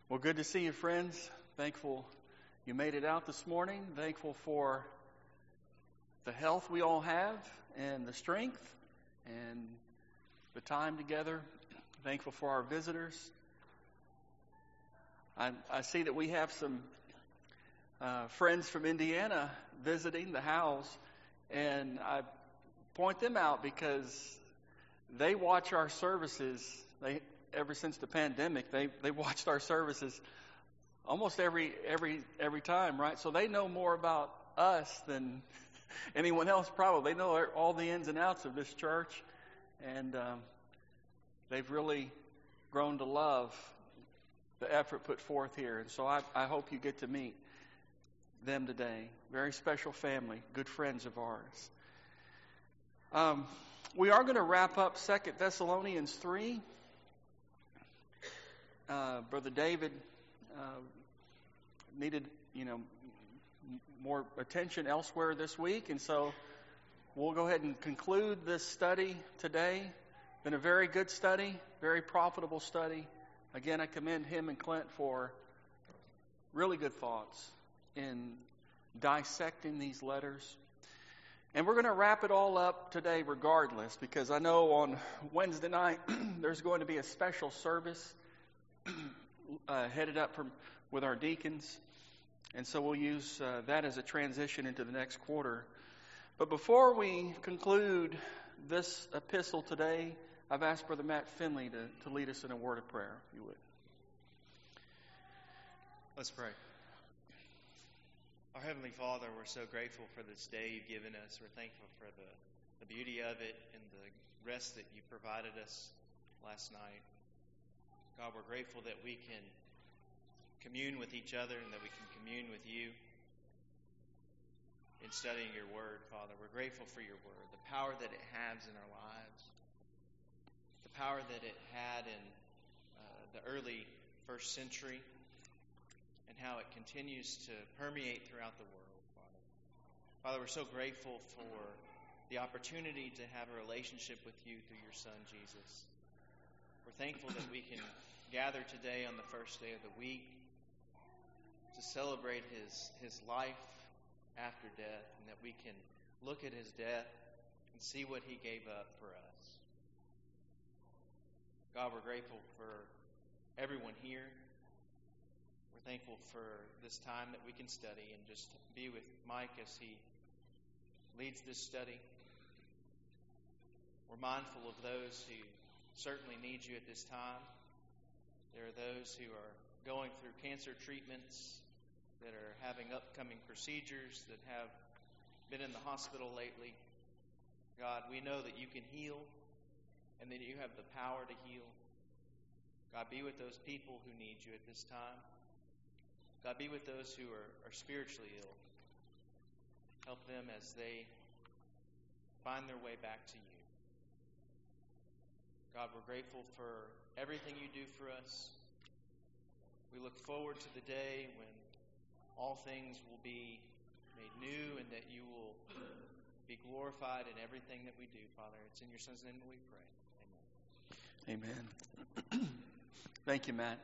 Well, good to see you, friends. Thankful you made it out this morning. Thankful for the health we all have and the strength and the time together. Thankful for our visitors. I see that we have some friends from Indiana visiting the house, and I point them out because they watch our services. Ever since the pandemic, they watched our services almost every time, right? So they know more about us than anyone else probably. They know all the ins and outs of this church, and they've really grown to love the effort put forth here. And so I hope you get to meet them today. Very special family, good friends of ours. We are going to wrap up 2 Thessalonians 3. Brother David needed, more attention elsewhere this week, and so we'll go ahead and conclude this study today. Been a very good study, very profitable study. Again, I commend him and Clint for really good thoughts in dissecting these letters. And we're going to wrap it all up today regardless, because I know on Wednesday night there's going to be a special service headed up with our deacons, and so we'll use that as a transition into the next quarter. But before we conclude this epistle today, I've asked Brother Matt Finley to lead us in a word of prayer, if you would. Let's pray. Our Heavenly Father, we're so grateful for this day you've given us. We're thankful for the beauty of it and the rest that you provided us last night. God, we're grateful that we can commune with each other and that we can commune with you in studying your word, Father. We're grateful for your word, the power that it has in our lives, the power that it had in the early first century, and how it continues to permeate throughout the world, Father. Father, we're so grateful for the opportunity to have a relationship with you through your Son, Jesus. We're thankful that we can gather today on the first day of the week to celebrate his life after death, and that we can look at his death and see what he gave up for us. God, we're grateful for everyone here. We're thankful for this time that we can study and just be with Mike as he leads this study. We're mindful of those who certainly need you at this time. There are those who are going through cancer treatments, that are having upcoming procedures, that have been in the hospital lately. God, we know that you can heal and that you have the power to heal. God, be with those people who need you at this time. God, be with those who are spiritually ill. Help them as they find their way back to you. God, we're grateful for everything you do for us. We look forward to the day when all things will be made new and that you will be glorified in everything that we do, Father. It's in your Son's name that we pray. Amen. Thank you, Matt.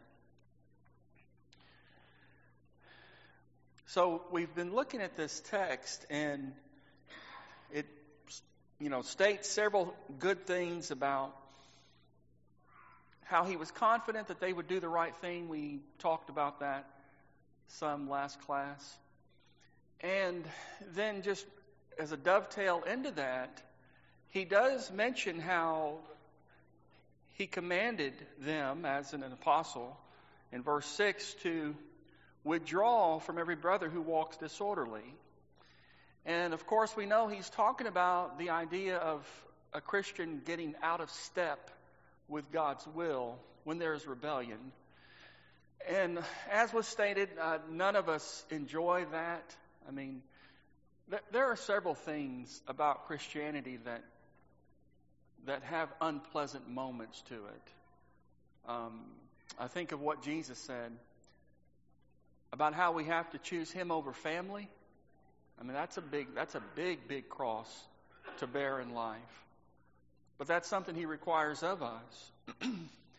So we've been looking at this text, and it, states several good things about how he was confident that they would do the right thing. We talked about that some last class. And then just as a dovetail into that, he does mention how he commanded them as an apostle in verse 6 to withdraw from every brother who walks disorderly. And of course we know he's talking about the idea of a Christian getting out of step with God's will when there is rebellion. And as was stated, none of us enjoy that. I mean, there are several things about Christianity that have unpleasant moments to it. I think of what Jesus said about how we have to choose him over family. I mean, that's a big cross to bear in life. But that's something he requires of us.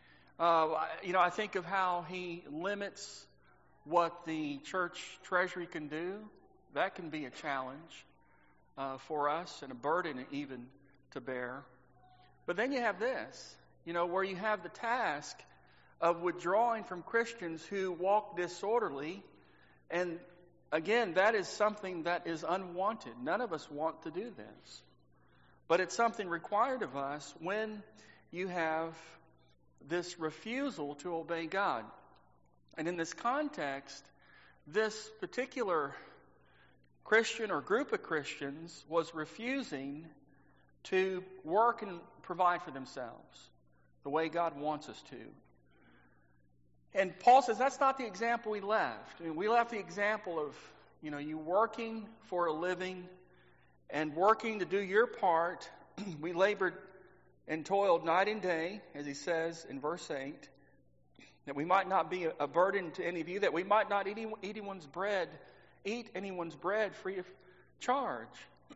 I think of how he limits what the church treasury can do. That can be a challenge for us and a burden even to bear. But then you have this, where you have the task of withdrawing from Christians who walk disorderly. And again, that is something that is unwanted. None of us want to do this. But it's something required of us when you have this refusal to obey God. And in this context, this particular Christian or group of Christians was refusing to work and provide for themselves the way God wants us to. And Paul says that's not the example we left. We left the example of, you working for a living and working to do your part. We labored and toiled night and day, as he says in verse 8, that we might not be a burden to any of you, that we might not eat anyone's bread free of charge.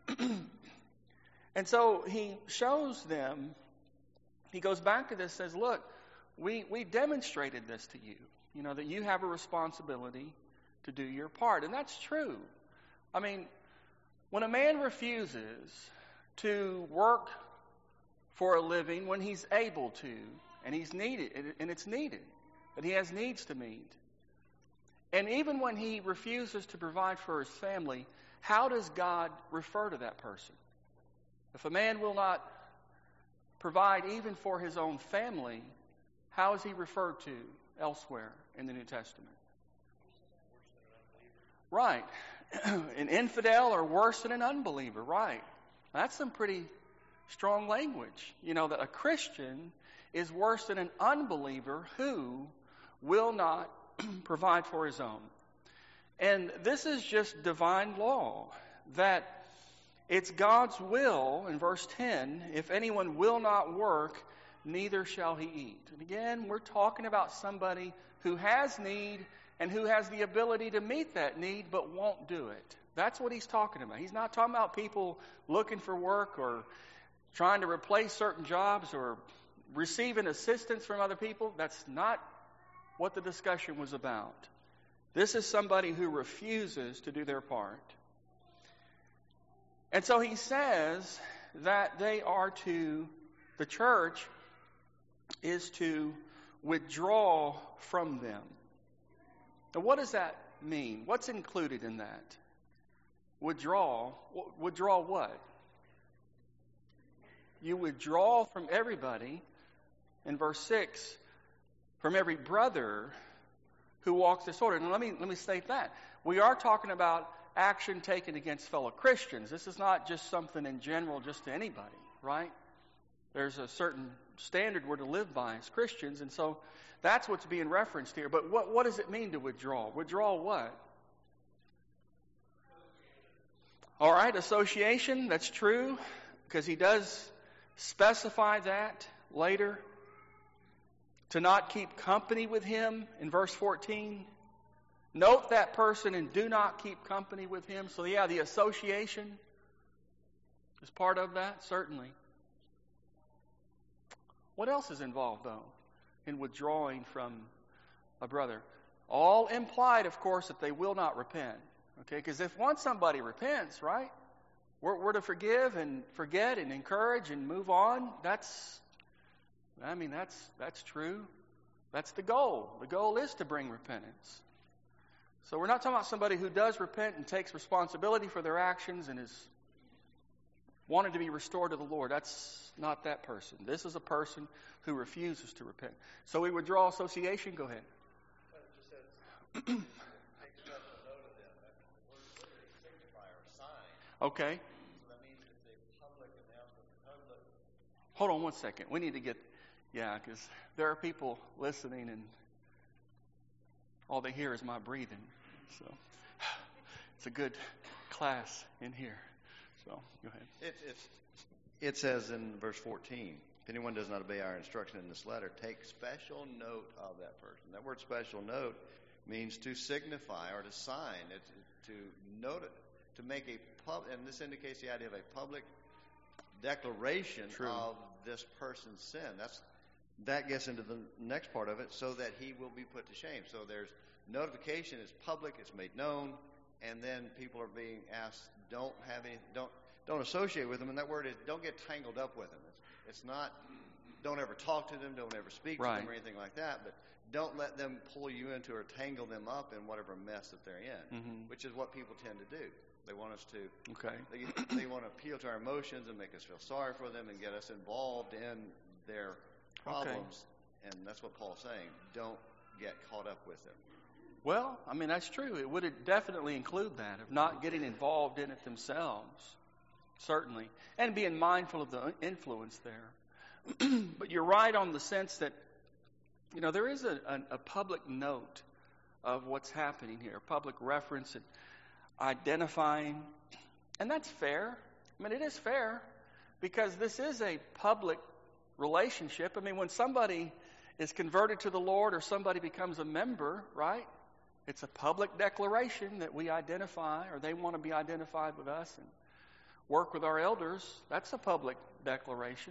And so he shows them, he goes back to this, says, look, we demonstrated this to you, that you have a responsibility to do your part. And that's true. I mean, when a man refuses to work for a living when he's able to, and he's needed, and it's needed, that he has needs to meet. And even when he refuses to provide for his family, how does God refer to that person? If a man will not provide even for his own family, how is he referred to elsewhere in the New Testament? Right. An infidel or worse than an unbeliever. Right. That's some pretty strong language. That a Christian is worse than an unbeliever who will not provide for his own. And this is just divine law, that it's God's will, in verse 10, if anyone will not work, neither shall he eat. And again, we're talking about somebody who has need and who has the ability to meet that need but won't do it. That's what he's talking about. He's not talking about people looking for work or trying to replace certain jobs or receiving assistance from other people. That's not what the discussion was about. This is somebody who refuses to do their part. And so he says that the church is to withdraw from them. Now, what does that mean? What's included in that? Withdraw. Withdraw what? You withdraw from everybody, in verse 6, from every brother who walks disorder. And let me state that. We are talking about action taken against fellow Christians. This is not just something in general just to anybody, right? There's a certain standard we're to live by as Christians, and so that's what's being referenced here. But what does it mean to withdraw? Withdraw what? All right, association, that's true, because he does specify that later. To not keep company with him in verse 14. Note that person and do not keep company with him. So yeah, the association is part of that, certainly. What else is involved, though, in withdrawing from a brother? All implied, of course, that they will not repent. Okay, because if once somebody repents, right, we're to forgive and forget and encourage and move on. That's true. That's the goal. The goal is to bring repentance. So we're not talking about somebody who does repent and takes responsibility for their actions and is wanted to be restored to the Lord. That's not that person. This is a person who refuses to repent. So we withdraw association. Go ahead. Okay. So that means it's a public announcement. Hold on one second. We need to get, because there are people listening and all they hear is my breathing. So it's a good class in here. So go ahead. It says in verse 14, if anyone does not obey our instruction in this letter, take special note of that person. That word special note means to signify or to sign. It's to note it, to make a and this indicates the idea of a public declaration of this person's sin. that gets into the next part of it, so that he will be put to shame. So there's notification, it's public, it's made known, and then people are being asked, don't associate with them. And that word is, don't get tangled up with them. It's not, don't ever talk to them, don't ever speak to them or anything like that, but don't let them pull you into or tangle them up in whatever mess that they're in, which is what people tend to do. They want us to, they want to appeal to our emotions and make us feel sorry for them and get us involved in their problems. And that's what Paul's saying. Don't get caught up with them. Well, I mean, that's true. It would definitely include that, of not getting involved in it themselves, certainly, and being mindful of the influence there. But you're right on the sense that, you know, there is a public note of what's happening here, public reference and identifying, and that's fair. I mean, it is fair because this is a public relationship. I mean, when somebody is converted to the Lord or somebody becomes a member, right? It's a public declaration that we identify, or they want to be identified with us and work with our elders. That's a public declaration.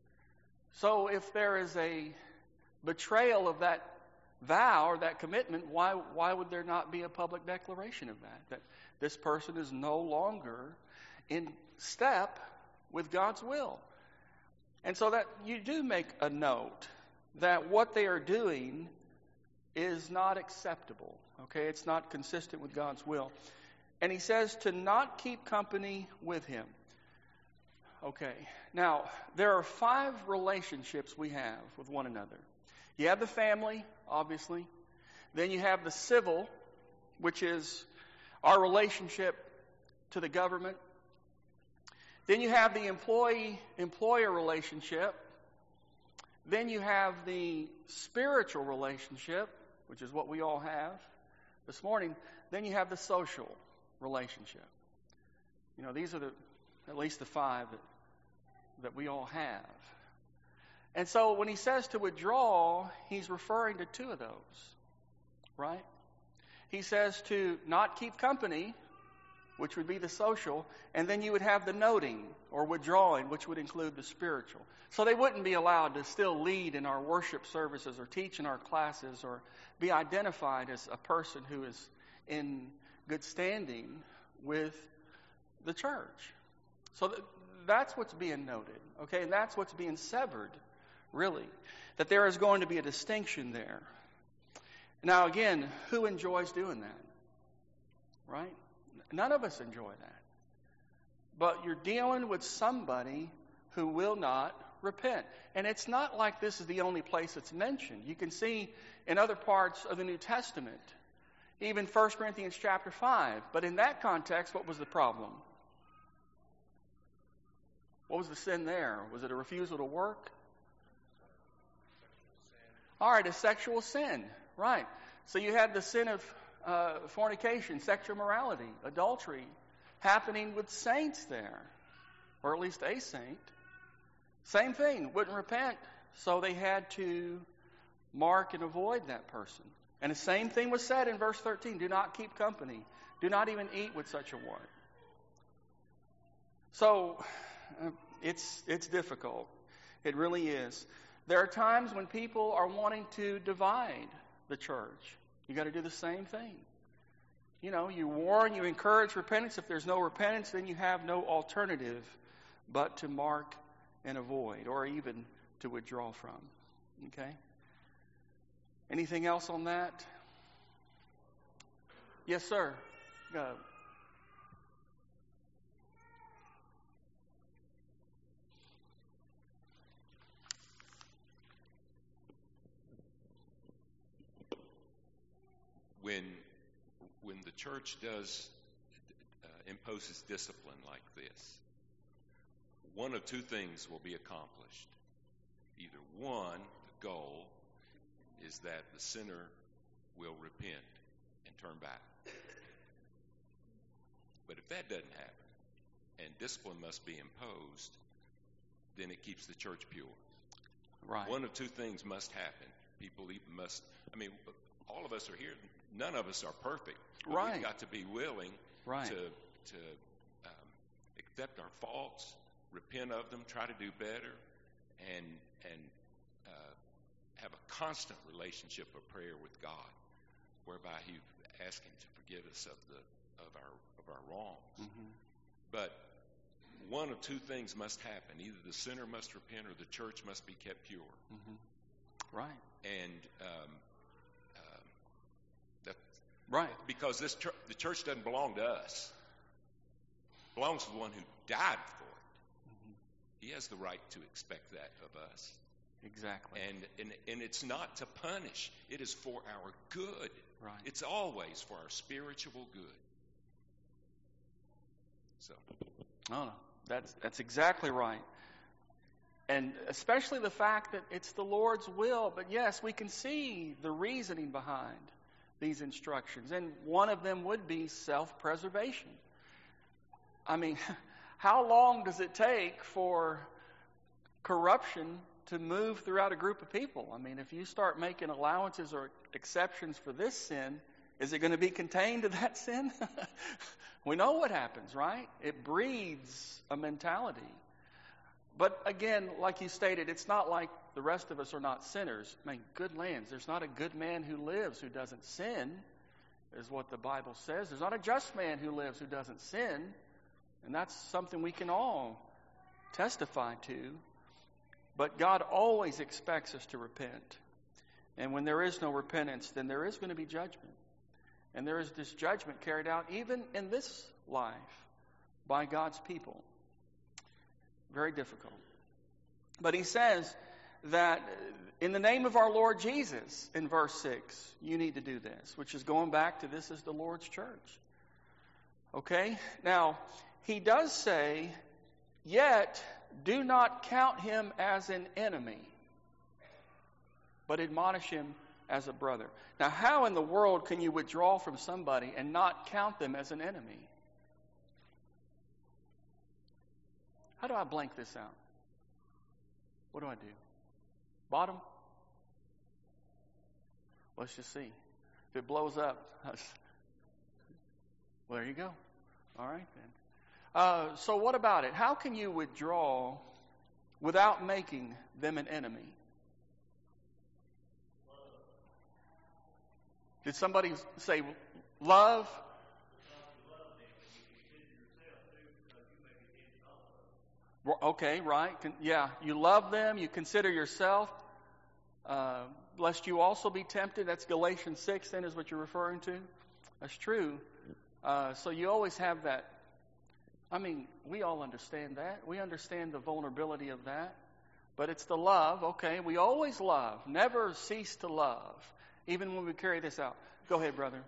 So if there is a betrayal of that vow or that commitment, why would there not be a public declaration of that? That this person is no longer in step with God's will. And so that you do make a note that what they are doing is not acceptable. Okay, it's not consistent with God's will. And he says to not keep company with him. Okay, now there are 5 relationships we have with one another. You have the family, obviously. Then you have the civil, which is our relationship to the government. Then you have the employee-employer relationship. Then you have the spiritual relationship, which is what we all have this morning. Then you have the social relationship. You know, these are at least the 5 that we all have. And so when he says to withdraw, he's referring to 2 of those, right? He says to not keep company, which would be the social, and then you would have the noting or withdrawing, which would include the spiritual. So they wouldn't be allowed to still lead in our worship services or teach in our classes or be identified as a person who is in good standing with the church. So that's what's being noted, okay? And that's what's being severed, really, that there is going to be a distinction there. Now, again, who enjoys doing that, right? None of us enjoy that. But you're dealing with somebody who will not repent. And it's not like this is the only place it's mentioned. You can see in other parts of the New Testament, even 1 Corinthians chapter 5. But in that context, what was the problem? What was the sin there? Was it a refusal to work? All right, a sexual sin. Right. So you had the sin of fornication, sexual immorality, adultery happening with saints there, or at least a saint. Same thing, wouldn't repent, so they had to mark and avoid that person. And the same thing was said in verse 13, do not keep company, do not even eat with such a one. So it's difficult. It really is. There are times when people are wanting to divide the church. You got to do the same thing. You know, you warn, you encourage repentance. If there's no repentance, then you have no alternative but to mark and avoid, or even to withdraw from. Okay? Anything else on that? Yes, sir. Go. When the church does imposes discipline like this, one of 2 things will be accomplished. Either one, the goal is that the sinner will repent and turn back. But if that doesn't happen, and discipline must be imposed, then it keeps the church pure. Right. One of 2 things must happen. People must, I mean, all of us are here. None of us are perfect. But right. We've got to be willing right. to accept our faults, repent of them, try to do better, and have a constant relationship of prayer with God, whereby He asks Him to forgive us of our wrongs. Mm-hmm. But one of two things must happen: either the sinner must repent, or the church must be kept pure. Mm-hmm. Right. And Right. because the church doesn't belong to us; it belongs to the one who died for it. Mm-hmm. He has the right to expect that of us. Exactly. And it's not to punish; it is for our good. Right. It's always for our spiritual good. So. No, that's exactly right. And especially the fact that it's the Lord's will. But yes, we can see the reasoning behind these instructions. And one of them would be self-preservation. I mean, how long does it take for corruption to move throughout a group of people? I mean, if you start making allowances or exceptions for this sin, is it going to be contained to that sin? We know what happens, right? It breeds a mentality. But again, like you stated, it's not like the rest of us are not sinners. I mean, good lands. There's not a good man who lives who doesn't sin, is what the Bible says. There's not a just man who lives who doesn't sin. And that's something we can all testify to. But God always expects us to repent. And when there is no repentance, then there is going to be judgment. And there is this judgment carried out even in this life by God's people. Very difficult. But he says that in the name of our Lord Jesus, in verse 6, you need to do this, which is going back to this is the Lord's church. Okay? Now, he does say, yet do not count him as an enemy, but admonish him as a brother. Now, how in the world can you withdraw from somebody and not count them as an enemy? How do I blank this out? What do I do? Bottom? Let's just see. If it blows up, well, there you go. All right, then. So what about it? How can you withdraw without making them an enemy? Did somebody say love? Okay, right. Yeah, you love them. You consider yourself, lest you also be tempted. That's Galatians 6, then, is what you're referring to. That's true. So you always have that. I mean, we all understand that. We understand the vulnerability of that. But it's the love. Okay, we always love. Never cease to love. Even when we carry this out. Go ahead, brother.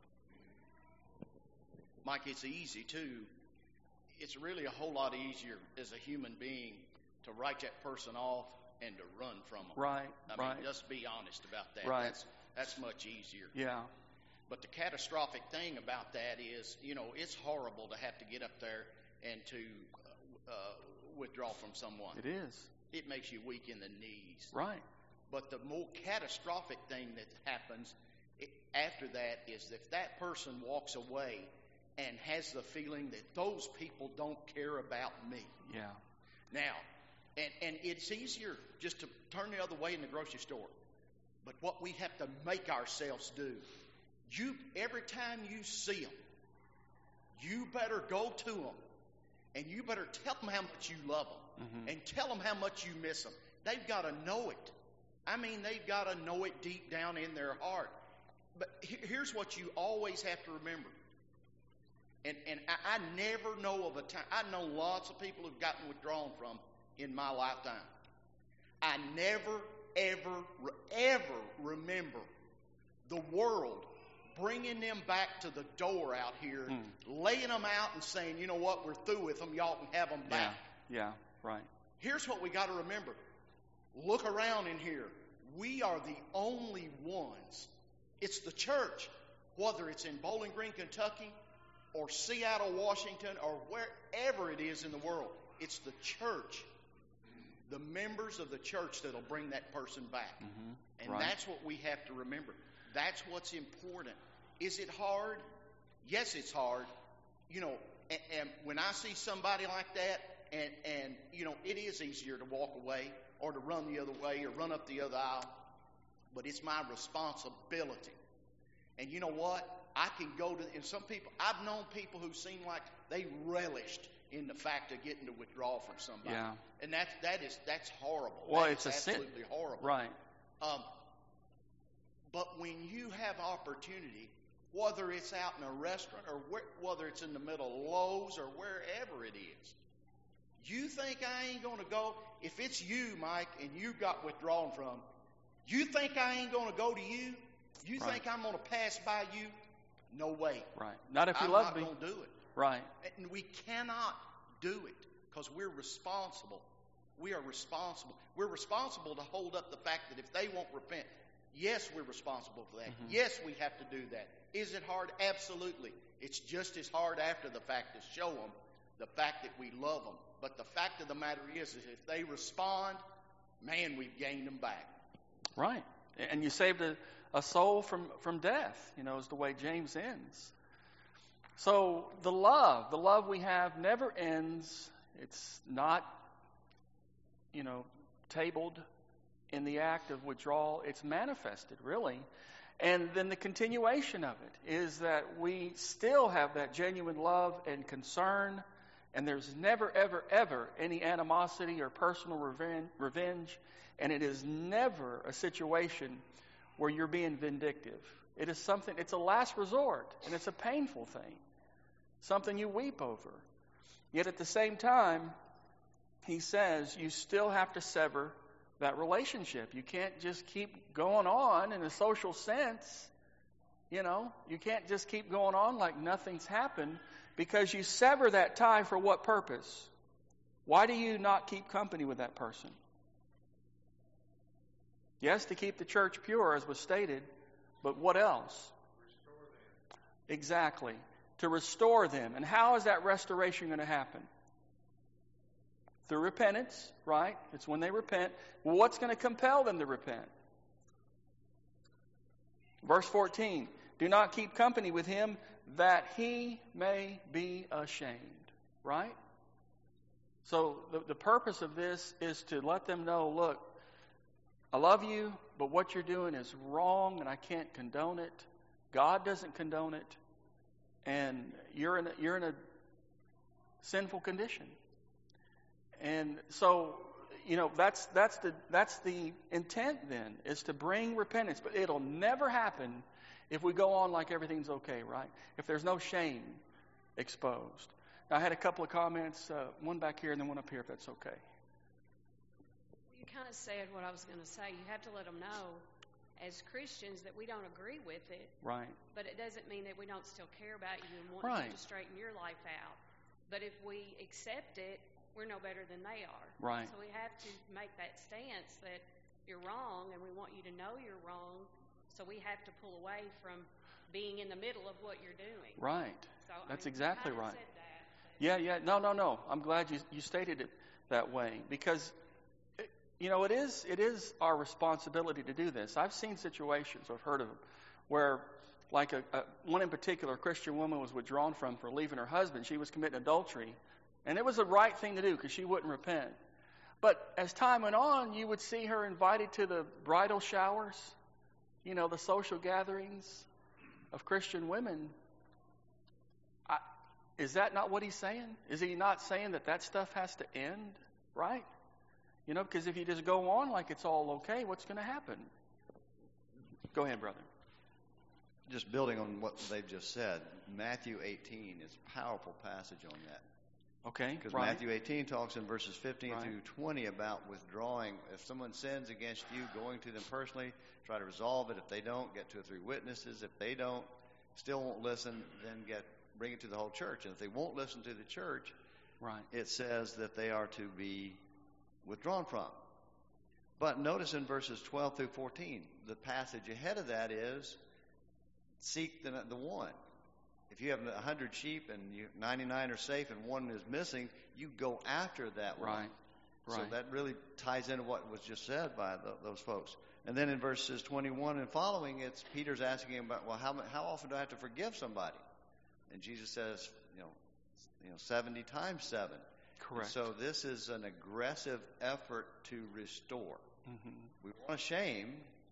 Mike, it's easy, too. It's really a whole lot easier as a human being to write that person off and to run from them. Right, I mean, just be honest about that. Right. That's much easier. Yeah. But the catastrophic thing about that is, it's horrible to have to get up there and to withdraw from someone. It is. It makes you weak in the knees. Right. But the more catastrophic thing that happens after that is if that person walks away and has the feeling that those people don't care about me. Yeah. Now, and it's easier just to turn the other way in the grocery store. But what we have to make ourselves do, every time you see them, you better go to them and you better tell them how much you love them and tell them how much you miss them. They've got to know it. I mean, they've got to know it deep down in their heart. But here's what you always have to remember. And I never know of a time. I know lots of people who've gotten withdrawn from in my lifetime. I never, ever remember the world bringing them back to the door out here, laying them out and saying, you know what, we're through with them. Y'all can have them back. Yeah, right. Here's what we got to remember. Look around in here. We are the only ones. It's the church, whether it's in Bowling Green, Kentucky, or Seattle, Washington, or wherever it is in the world. It's the church, the members of the church that'll bring that person back. And that's what we have to remember. That's what's important. Is it hard? Yes, it's hard. And when I see somebody like that, and it is easier to walk away or to run the other way or run up the other aisle. but it's my responsibility. And you know what? I can go to, and some people, I've known people who seem like they relished in the fact of getting to withdraw from somebody. Yeah. And that's horrible. Well, That it's is a sin. absolutely horrible. Right. But when you have opportunity, whether it's out in a restaurant or whether it's in the middle of Lowe's or wherever it is, you think I ain't going to go? If it's you, Mike, and you got withdrawn from, you think I ain't going to go to you? You Right. think I'm going to pass by you? No way. Right. Not if you I'm love not me. going to do it. Right. And we cannot do it because we're responsible. We are responsible. We're responsible to hold up the fact that if they won't repent, yes, we're responsible for that. Mm-hmm. Yes, we have to do that. Is it hard? Absolutely. It's just as hard after the fact to show them the fact that we love them. But the fact of the matter is if they respond, man, we've gained them back. Right. And you saved a soul from death, is the way James ends. So the love we have never ends. It's not, tabled in the act of withdrawal. It's manifested, really. And then the continuation of it is that we still have that genuine love and concern, and there's never, ever, ever any animosity or personal revenge, and it is never a situation where you're being vindictive. It is something, it's a last resort, and it's a painful thing, something you weep over. Yet at the same time, he says you still have to sever that relationship. You can't just keep going on in a social sense. You can't just keep going on like nothing's happened, because you sever that tie for what purpose? Why do you not keep company with that person? Yes, to keep the church pure, as was stated, but what else? Restore them. Exactly. To restore them. And how is that restoration going to happen? Through repentance, right? It's when they repent. Well, what's going to compel them to repent? Verse 14. Do not keep company with him that he may be ashamed. Right? So the purpose of this is to let them know, look, I love you, but what you're doing is wrong and I can't condone it. God doesn't condone it. And you're in a sinful condition. And so, that's the intent then, is to bring repentance. But it'll never happen if we go on like everything's okay, right? If there's no shame exposed. Now, I had a couple of comments, one back here and then one up here, if that's okay. You kind of said what I was going to say. You have to let them know, as Christians, that we don't agree with it. Right. But it doesn't mean that we don't still care about you and want Right. you to straighten your life out. But if we accept it, we're no better than they are. Right. So we have to make that stance that you're wrong, and we want you to know you're wrong. So we have to pull away from being in the middle of what you're doing. Right. So, That's you exactly kinda right. said that, Yeah. No. I'm glad you stated it that way, because it is our responsibility to do this. I've seen situations, I've heard of them, where like one in particular, a Christian woman was withdrawn from for leaving her husband. She was committing adultery, and it was the right thing to do because she wouldn't repent. But as time went on, you would see her invited to the bridal showers, the social gatherings of Christian women. Is that not what he's saying? Is he not saying that stuff has to end, right? Because if you just go on like it's all okay, what's going to happen? Go ahead, brother. Just building on what they've just said, Matthew 18 is a powerful passage on that. Okay, Because right. Matthew 18 talks in verses 15 Right. through 20 about withdrawing. If someone sins against you, going to them personally, try to resolve it. If they don't, get 2 or 3 witnesses. If they don't, still won't listen, then bring it to the whole church. And if they won't listen to the church, Right. it says that they are to be withdrawn from. But notice in verses 12 through 14, the passage ahead of that is seek the one. If you have 100 sheep and 99 are safe and one is missing, you go after that one. Right. So Right. that really ties into what was just said by those folks. And then in verses 21 and following, it's Peter's asking him about, well, how often do I have to forgive somebody? And Jesus says, 70 times 7. Correct. So this is an aggressive effort to restore. Mm-hmm. We want to shame,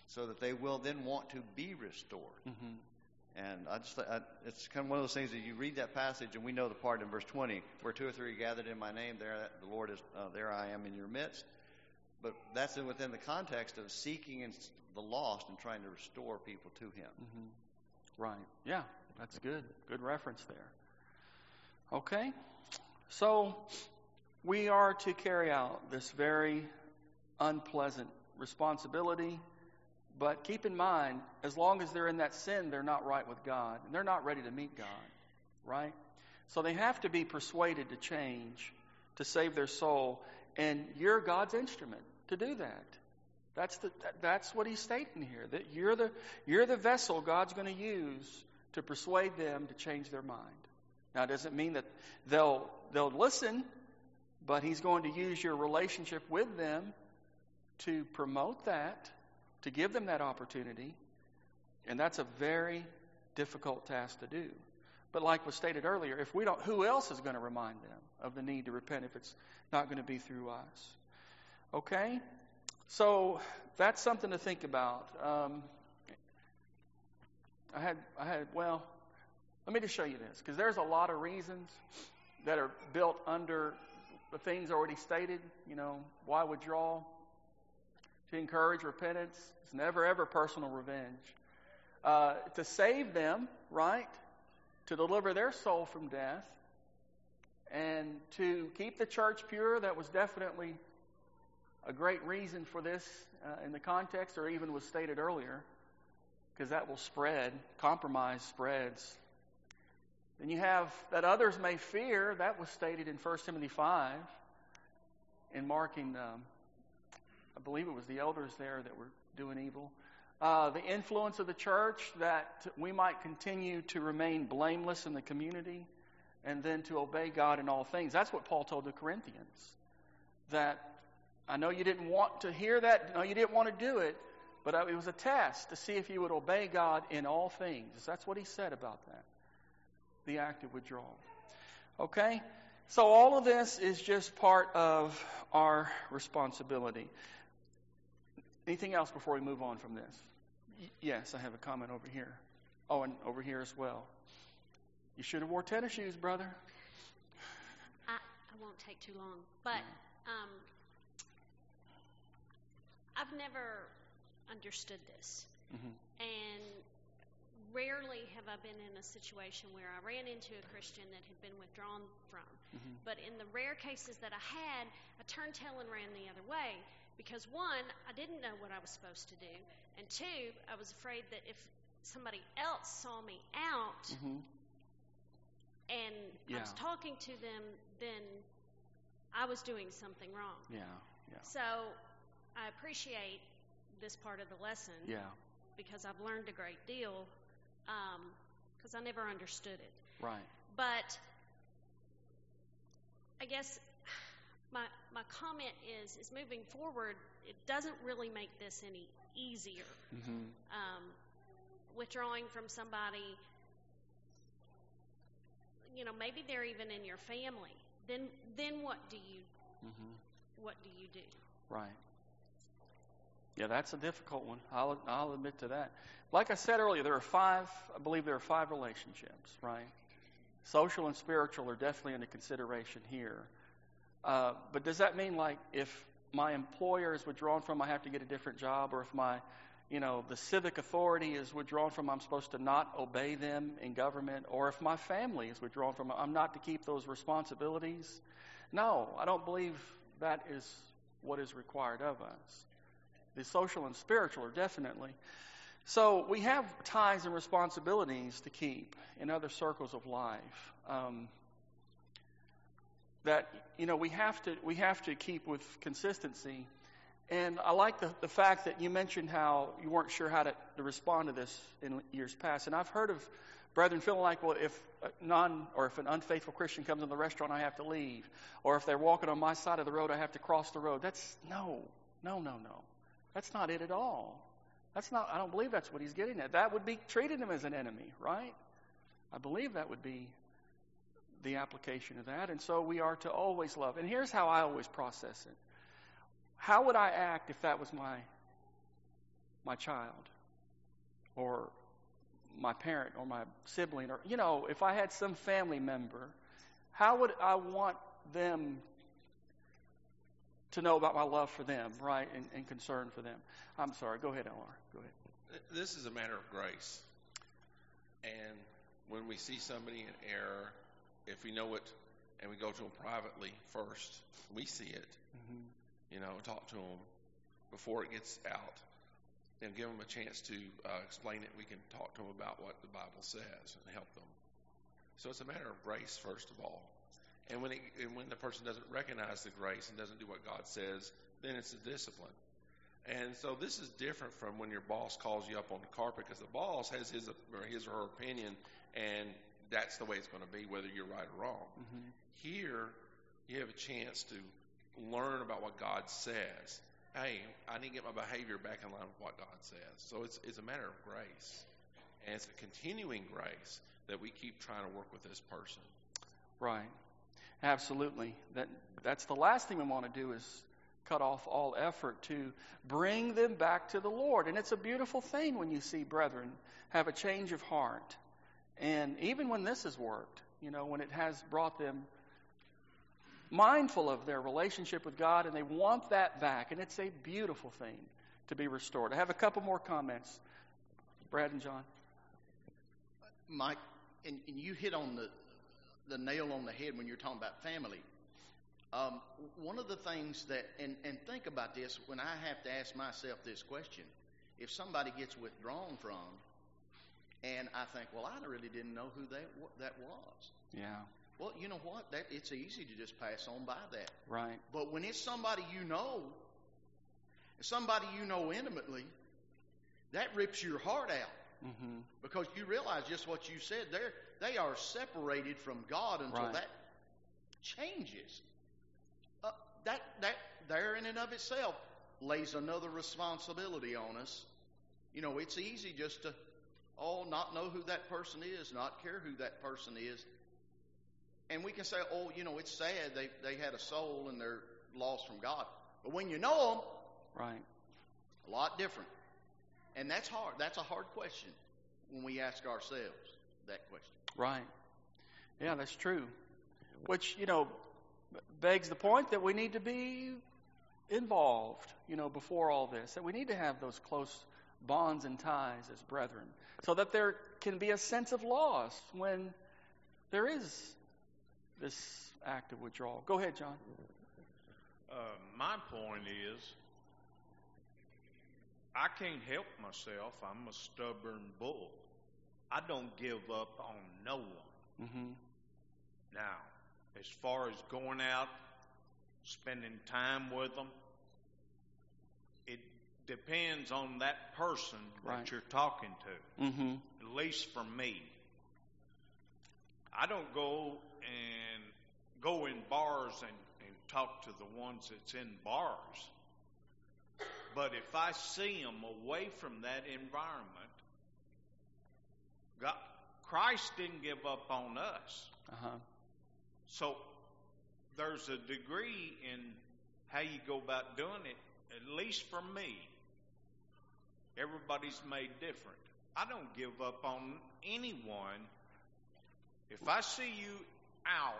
so that they will then want to be restored. Mm-hmm. And it's kind of one of those things that you read that passage, and we know the part in verse 20 where 2 or 3 are gathered in my name, there the Lord is, there I am in your midst. But that's within the context of seeking the lost and trying to restore people to Him. Mm-hmm. Right. Yeah, that's good. Good reference there. Okay. So we are to carry out this very unpleasant responsibility. But keep in mind, as long as they're in that sin, they're not right with God. And they're not ready to meet God. Right? So they have to be persuaded to change, to save their soul. And you're God's instrument to do that. That's what He's stating here. That you're the vessel God's going to use to persuade them to change their mind. Now, it doesn't mean that they'll listen, but He's going to use your relationship with them to promote that, to give them that opportunity. And that's a very difficult task to do. But like was stated earlier, if we don't, who else is going to remind them of the need to repent if it's not going to be through us? Okay? So that's something to think about. Let me just show you this, because there's a lot of reasons that are built under the things already stated. Why withdraw? To encourage repentance. It's never, ever personal revenge. To save them, right? To deliver their soul from death. And to keep the church pure. That was definitely a great reason for this in the context, or even was stated earlier, because that will spread. Compromise spreads. Then you have that others may fear. That was stated in 1 Timothy 5 in marking, I believe it was the elders there that were doing evil. The influence of the church, that we might continue to remain blameless in the community, and then to obey God in all things. That's what Paul told the Corinthians. That I know you didn't want to hear that. No, you didn't want to do it. But it was a test to see if you would obey God in all things. That's what he said about that. The act of withdrawal. Okay? So all of this is just part of our responsibility. Anything else before we move on from this? Yes, I have a comment over here. Oh, and over here as well. You should have wore tennis shoes, brother. I won't take too long. But I've never understood this. Mm-hmm. And rarely have I been in a situation where I ran into a Christian that had been withdrawn from. Mm-hmm. But in the rare cases that I had, I turned tail and ran the other way. Because one, I didn't know what I was supposed to do. And two, I was afraid that if somebody else saw me out Mm-hmm. and I was talking to them, then I was doing something wrong. Yeah. So I appreciate this part of the lesson. Yeah. Because I've learned a great deal, because I never understood it. Right. But I guess my comment is moving forward, it doesn't really make this any easier. Mm-hmm. Withdrawing from somebody, maybe they're even in your family. Then what do you do? Right. Yeah, that's a difficult one. I'll admit to that. Like I said earlier, I believe there are 5 relationships, right? Social and spiritual are definitely under consideration here. But does that mean, like, if my employer is withdrawn from, I have to get a different job, or if my, the civic authority is withdrawn from, I'm supposed to not obey them in government, or if my family is withdrawn from, I'm not to keep those responsibilities? No, I don't believe that is what is required of us. The social and spiritual are definitely. So we have ties and responsibilities to keep in other circles of life. That we have to keep with consistency. And I like the fact that you mentioned how you weren't sure how to respond to this in years past. And I've heard of brethren feeling like, well, if an unfaithful Christian comes in the restaurant, I have to leave. Or if they're walking on my side of the road, I have to cross the road. No. That's not it at all. I don't believe that's what he's getting at. That would be treating him as an enemy, right? I believe that would be the application of that. And so we are to always love. And here's how I always process it. How would I act if that was my my child or my parent or my sibling, or, if I had some family member, how would I want them to know about my love for them, right, and concern for them? I'm sorry. Go ahead, L.R. Go ahead. This is a matter of grace. And when we see somebody in error, if we know it and we go to them privately first, we see it, talk to them before it gets out and give them a chance to explain it. We can talk to them about what the Bible says and help them. So it's a matter of grace, first of all. And when the person doesn't recognize the grace and doesn't do what God says, then it's a discipline. And so this is different from when your boss calls you up on the carpet, because the boss has his or her opinion, and that's the way it's going to be, whether you're right or wrong. Mm-hmm. Here, you have a chance to learn about what God says. Hey, I need to get my behavior back in line with what God says. So it's a matter of grace. And it's a continuing grace that we keep trying to work with this person. Right. Absolutely. That's the last thing we want to do is cut off all effort to bring them back to the Lord. And it's a beautiful thing when you see brethren have a change of heart. And even when this has worked, when it has brought them mindful of their relationship with God and they want that back. And it's a beautiful thing to be restored. I have a couple more comments. Brad and John. Mike, and you hit on the nail on the head when you're talking about family. One of the things that, and think about this, when I have to ask myself this question, if somebody gets withdrawn from, and I think, well, I really didn't know who that was. Yeah. Well, you know what? It's easy to just pass on by that. Right. But when it's somebody somebody you know intimately, that rips your heart out. Mm-hmm. Because you realize just what you said there, they are separated from God until that changes. That there in and of itself lays another responsibility on us. It's easy just to not know who that person is, not care who that person is. And we can say, it's sad they had a soul and they're lost from God. But when you know them, right, a lot different. And that's hard. That's a hard question when we ask ourselves that question. Right. Yeah, that's true. Which, begs the point that we need to be involved, before all this. That we need to have those close bonds and ties as brethren, so that there can be a sense of loss when there is this act of withdrawal. Go ahead, John. My point is, I can't help myself. I'm a stubborn bull. I don't give up on no one. Mm-hmm. Now, as far as going out, spending time with them, it depends on that person that you're talking to. Mm-hmm. At least for me. I don't go in bars and talk to the ones that's in bars. But if I see them away from that environment, Christ didn't give up on us. Uh-huh. So there's a degree in how you go about doing it, at least for me. Everybody's made different. I don't give up on anyone. If I see you out,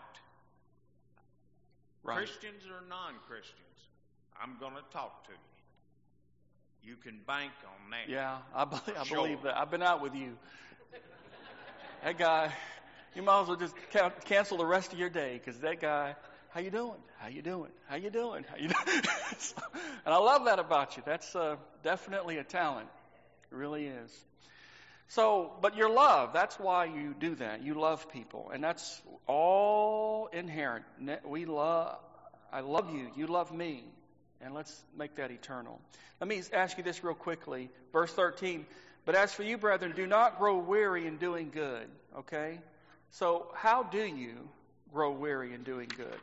Christians or non-Christians, I'm going to talk to you. You can bank on that. Yeah, I believe that. I've been out with you. That guy, you might as well just cancel the rest of your day, because that guy, how you doing? How you doing? How you doing? How you doing? And I love that about you. That's definitely a talent. It really is. So, but your love, that's why you do that. You love people, and that's all inherent. I love you. You love me. And let's make that eternal. Let me ask you this real quickly. Verse 13. But as for you, brethren, do not grow weary in doing good. Okay? So how do you grow weary in doing good?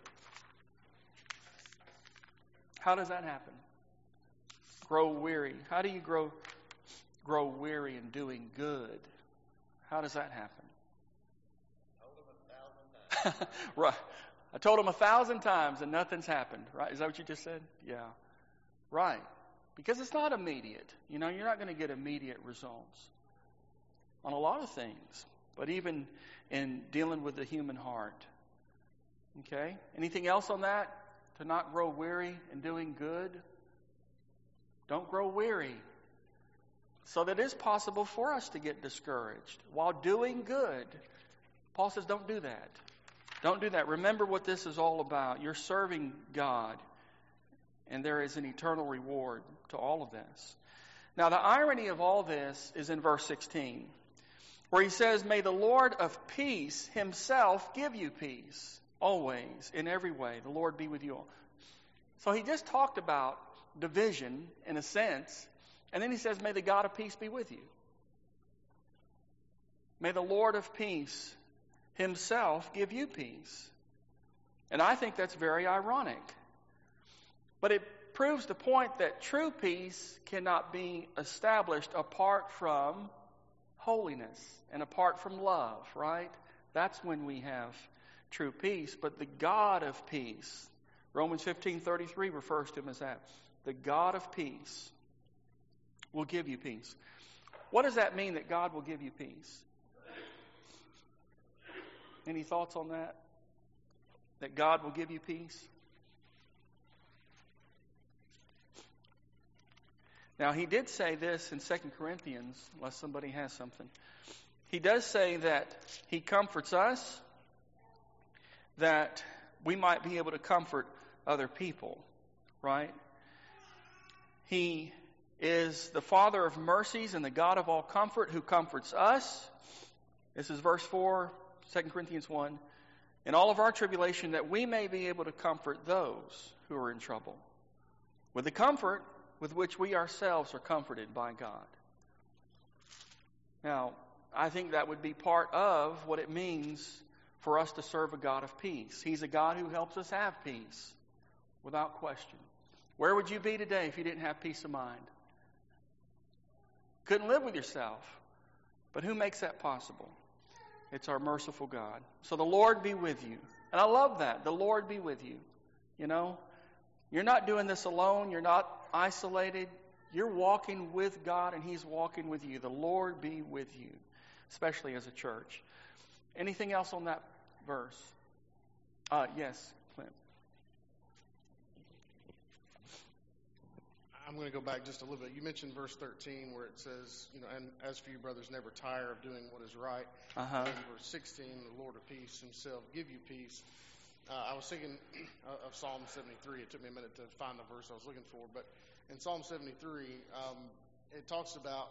How does that happen? Grow weary. How do you grow weary in doing good? How does that happen? Told him 1,000 times. Right. I told him 1,000 times and nothing's happened. Right? Is that what you just said? Yeah. Right. Because it's not immediate. You're not going to get immediate results on a lot of things, but even in dealing with the human heart. Okay? Anything else on that? To not grow weary in doing good? Don't grow weary. So that it is possible for us to get discouraged while doing good. Paul says, don't do that. Don't do that. Remember what this is all about. You're serving God, and there is an eternal reward to all of this. Now, the irony of all this is in verse 16, where he says, may the Lord of peace himself give you peace, always, in every way. The Lord be with you all. So he just talked about division, in a sense, and then he says, may the God of peace be with you. May the Lord of peace himself give you peace. And I think that's very ironic. But it proves the point that true peace cannot be established apart from holiness and apart from love, right? That's when we have true peace. But the God of peace, Romans 15:33 refers to him as that. The God of peace will give you peace. What does that mean, that God will give you peace? Any thoughts on that? That God will give you peace? Now, he did say this in 2 Corinthians, unless somebody has something. He does say that he comforts us, that we might be able to comfort other people, right? He is the Father of mercies and the God of all comfort, who comforts us. This is verse 4, 2 Corinthians 1. In all of our tribulation, that we may be able to comfort those who are in trouble, with the comfort with which we ourselves are comforted by God. Now, I think that would be part of what it means for us to serve a God of peace. He's a God who helps us have peace, without question. Where would you be today if you didn't have peace of mind? Couldn't live with yourself. But who makes that possible? It's our merciful God. So the Lord be with you. And I love that. The Lord be with you. You're not doing this alone. You're not isolated. You're walking with God, and He's walking with you. The Lord be with you, especially as a church. Anything else on that verse? Yes, Clint. I'm going to go back just a little bit. You mentioned verse 13 where it says, and as for you, brothers, never tire of doing what is right. And verse 16, the Lord of peace himself give you peace. I was thinking of Psalm 73. It took me a minute to find the verse I was looking for. But in Psalm 73, it talks about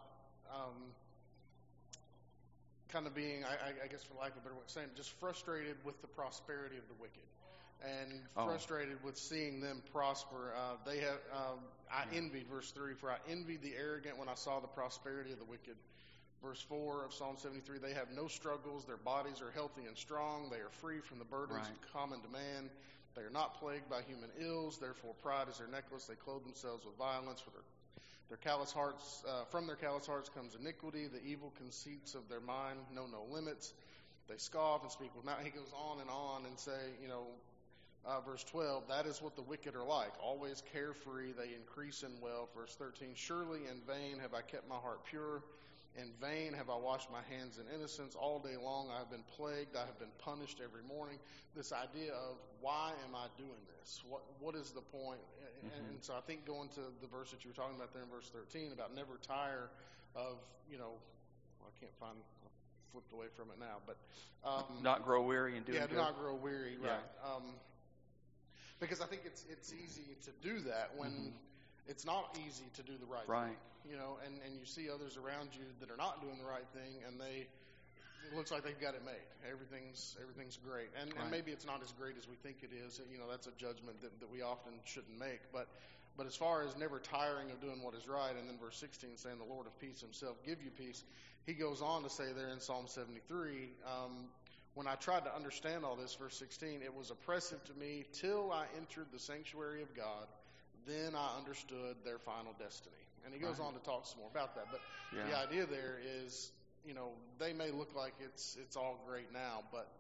kind of being, I guess for lack of a better way of saying it, just frustrated with the prosperity of the wicked. And frustrated with seeing them prosper. I envied, verse 3, for I envied the arrogant when I saw the prosperity of the wicked. Verse 4 of Psalm 73, they have no struggles, their bodies are healthy and strong, they are free from the burdens common to man, they are not plagued by human ills, therefore pride is their necklace, they clothe themselves with violence, for their callous hearts, from their callous hearts comes iniquity, the evil conceits of their mind know no limits, they scoff and speak with mouth. He goes on and say, verse 12, that is what the wicked are like, always carefree, they increase in wealth. Verse 13, surely in vain have I kept my heart pure, in vain have I washed my hands in innocence. All day long I have been plagued, I have been punished every morning. This idea of why am I doing this? What is the point? And so I think going to the verse that you were talking about there in verse 13 about never tire of, I can't find, I flipped away from it now, but not grow weary and doing good. Do not grow weary, right? Because I think it's easy to do that when it's not easy to do the right thing. And you see others around you that are not doing the right thing, and it looks like they've got it made. Everything's great, and maybe it's not as great as we think it is. That's a judgment that we often shouldn't make. But as far as never tiring of doing what is right, and then verse 16 saying the Lord of peace himself give you peace, he goes on to say there in Psalm 73. When I tried to understand all this, verse 16, it was oppressive to me till I entered the sanctuary of God. Then I understood their final destiny. And he goes on to talk some more about that. But the idea there is, they may look like it's all great now, but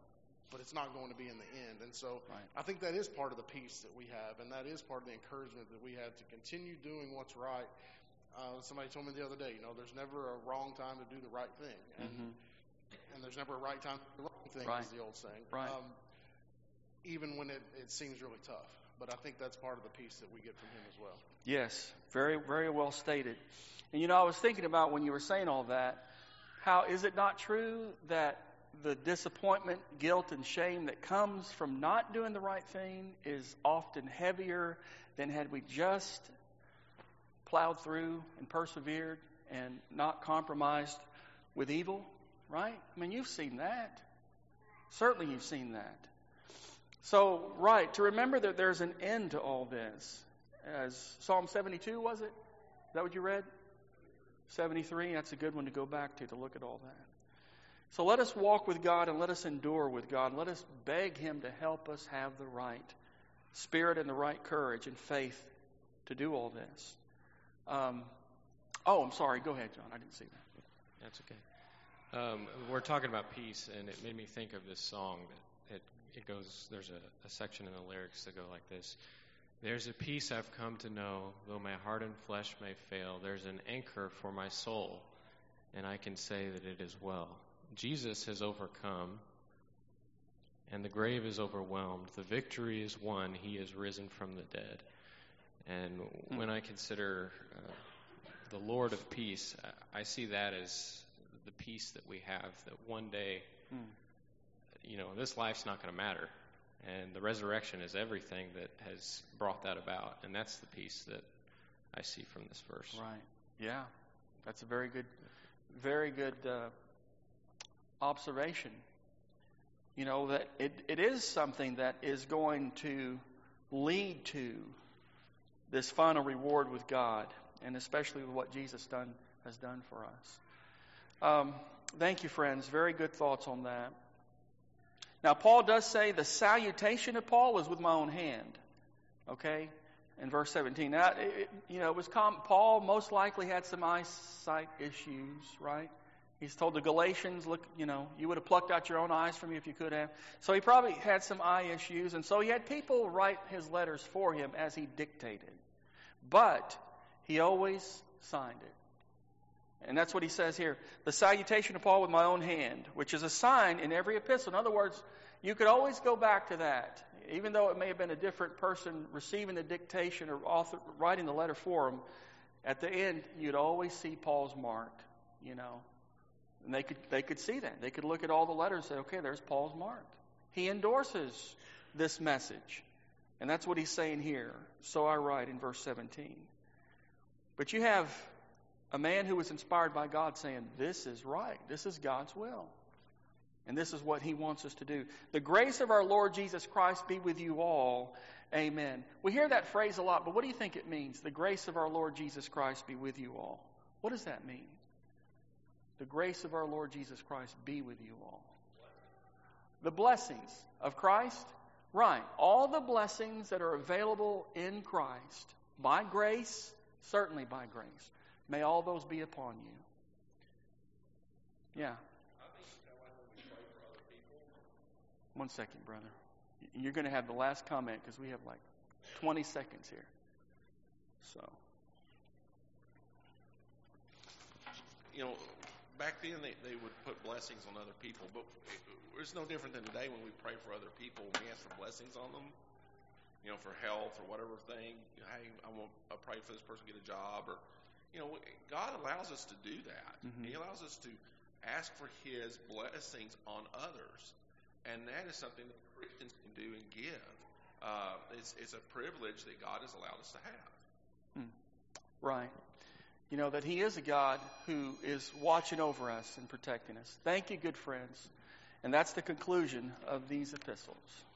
but it's not going to be in the end. And so Right. I think that is part of the peace that we have, and that is part of the encouragement that we have to continue doing what's right. Somebody told me the other day, there's never a wrong time to do the right thing, and there's never a right time to do the wrong thing, Right. is the old saying. Right. Even when it seems really tough. But I think that's part of the peace that we get from him as well. Yes, very, very well stated. And I was thinking about when you were saying all that, how is it not true that the disappointment, guilt, and shame that comes from not doing the right thing is often heavier than had we just plowed through and persevered and not compromised with evil, right? I mean, you've seen that. Certainly you've seen that. So, right, to remember that there's an end to all this. As Psalm 72, was it? Is that what you read? 73, that's a good one to go back to look at all that. So let us walk with God and let us endure with God. Let us beg Him to help us have the right spirit and the right courage and faith to do all this. I'm sorry. Go ahead, John. I didn't see that. That's okay. We're talking about peace, and it made me think of this song. It goes. There's a section in the lyrics that go like this: "There's a peace I've come to know, though my heart and flesh may fail. There's an anchor for my soul, and I can say that it is well. Jesus has overcome, and the grave is overwhelmed. The victory is won. He is risen from the dead." And when I consider the Lord of peace, I see that as the peace that we have, that one day, this life's not going to matter. And the resurrection is everything that has brought that about. And that's the peace that I see from this verse. Right. Yeah. That's a very good observation. That it is something that is going to lead to this final reward with God, and especially with what Jesus has done for us. Thank you, friends. Very good thoughts on that. Now, Paul does say the salutation of Paul was with my own hand. Okay? In verse 17. Now, it was Paul most likely had some eyesight issues, right? He's told the Galatians, look, you would have plucked out your own eyes from me if you could have. So he probably had some eye issues, and so he had people write his letters for him as he dictated. But he always signed it. And that's what he says here. The salutation of Paul with my own hand, which is a sign in every epistle. In other words, you could always go back to that. Even though it may have been a different person receiving the dictation or writing the letter for him, at the end, you'd always see Paul's mark, And they could see that. They could look at all the letters and say, okay, there's Paul's mark. He endorses this message. And that's what he's saying here. So I write in verse 17. But you have a man who was inspired by God saying, this is right. This is God's will. And this is what He wants us to do. The grace of our Lord Jesus Christ be with you all. Amen. We hear that phrase a lot, but what do you think it means? The grace of our Lord Jesus Christ be with you all. What does that mean? The grace of our Lord Jesus Christ be with you all. The blessings of Christ? Right. All the blessings that are available in Christ by grace, certainly by grace. May all those be upon you. Yeah. One second, brother. You're going to have the last comment because we have like 20 seconds here. So. Back then they would put blessings on other people, but it's no different than today when we pray for other people. We ask for blessings on them, for health or whatever thing. Hey, I pray for this person to get a job, or God allows us to do that. Mm-hmm. He allows us to ask for His blessings on others, and that is something that Christians can do and give. It's a privilege that God has allowed us to have. Right. That He is a God who is watching over us and protecting us. Thank you, good friends. And that's the conclusion of these epistles.